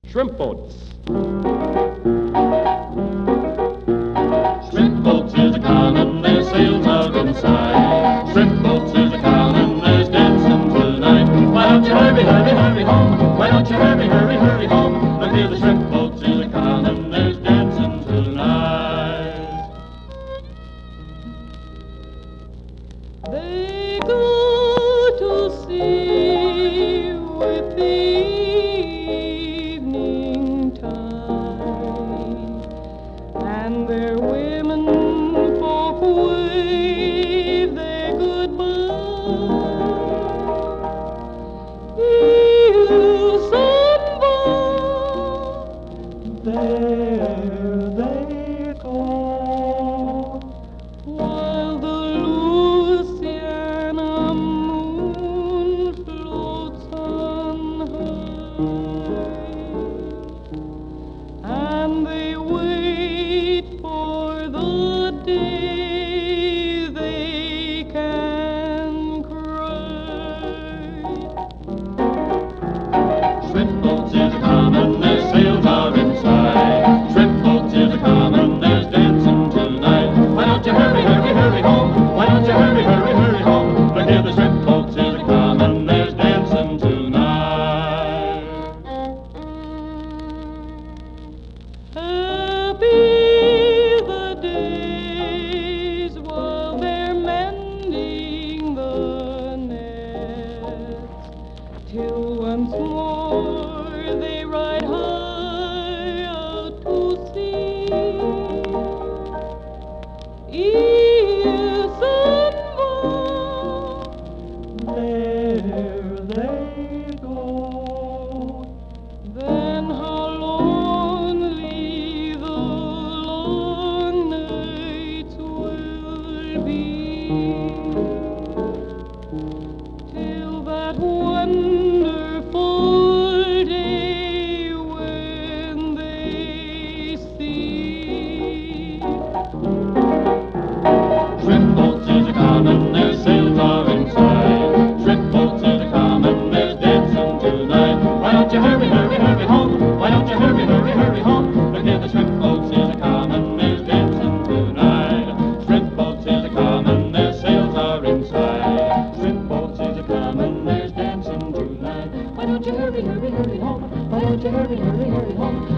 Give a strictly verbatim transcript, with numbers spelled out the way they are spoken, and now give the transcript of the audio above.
Shrimp boats. Shrimp boats is a comin', their sails are inside. Shrimp boats is a comin', there's dancing tonight. Why don't you hurry, hurry, hurry home? Why don't you hurry, hurry, hurry home? Look here, the shrimp boats is a comin', there's dancing tonight. They go to sea with the evening tide, and their women folk wave their goodbye. There they go, while the Louisiana moon floats on high, and they wait for the day they can cry. Shrimp boats is a comin', their sails are inside. Shrimp boats is a comin', there's dancing tonight. Why don't you hurry, hurry, hurry home? Why don't you hurry, hurry, hurry home? Look here, the shrimp boats is a comin', there's dancing tonight. Happy the days while they're mending the nets, till once more they ride high out to sea. Yes, and there they go. Then how lonely the long nights will be, till that wonderful day when they see. Shrimp boats is a comin', their sails are inside. Shrimp boats is a comin', there's dancing tonight. Why don't you hurry, hurry, hurry home? Why don't you hurry, hurry, hurry home? Look here, the shrimp boats is a comin', there's dancing tonight. Shrimp boats is a comin', their sails are inside. Shrimp boats is a comin', there's dancing tonight. Why don't you hurry, hurry, hurry home? Why don't you hurry, hurry, hurry home?